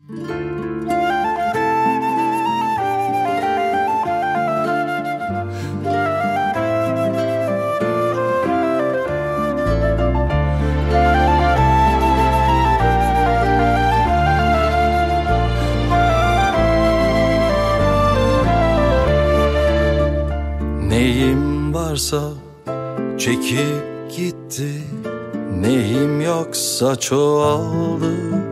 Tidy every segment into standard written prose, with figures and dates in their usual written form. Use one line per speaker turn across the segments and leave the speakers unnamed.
Neyim varsa çekip gitti, neyim yoksa çoğaldı.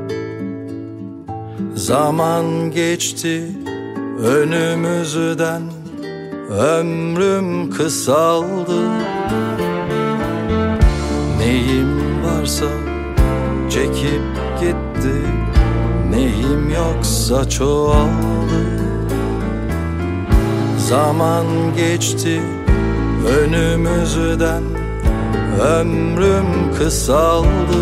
Zaman geçti önümüzden, ömrüm kısaldı. Neyim varsa çekip gitti, neyim yoksa çoğaldı. Zaman geçti önümüzden, ömrüm kısaldı.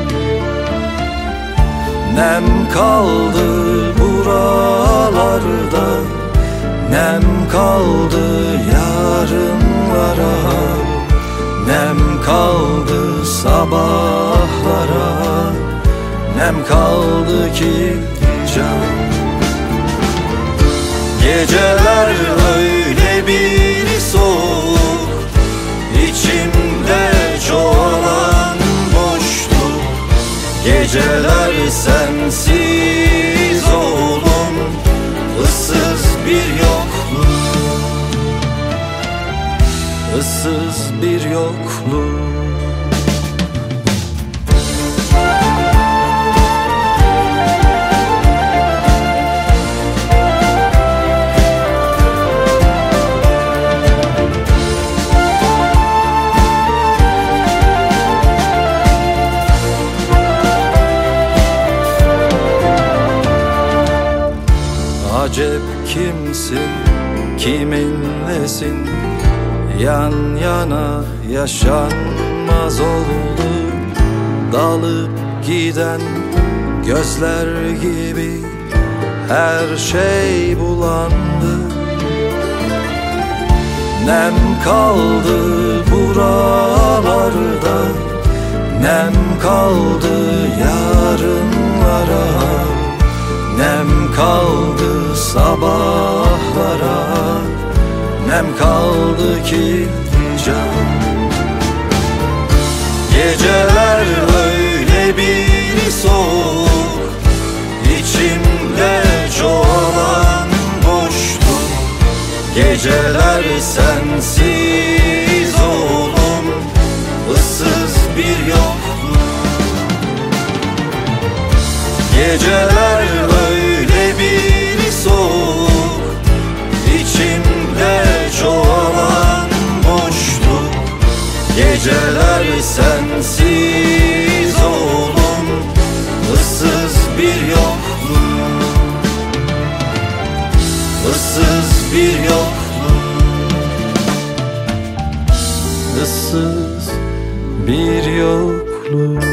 Nem kaldı buralarda, nem kaldı yarınlara, nem kaldı sabahlara, nem kaldı ki can. Geceler öyle bir soğuk, içimde çoğalan boşluk. Geceler sensiz oğlum, ıssız bir yokluk, ıssız bir yokluk. Acep kimsin, kiminlesin, yan yana yaşanmaz oldu. Dalıp giden gözler gibi her şey bulandı. Nem kaldı buralarda, nem kaldı yarınlara, nem kaldı sabahlara, nem kaldı ki can. Geceler öyle bir soğuk, içimde çoğalan boşluk. Geceler sensiz oğlum, ıssız bir yokluk. Geceler öyle bir soğuk, içimde çoğalan boşluk. Geceler sensiz oğlum, ıssız bir yokluk, ıssız bir yokluk, ıssız bir yokluk.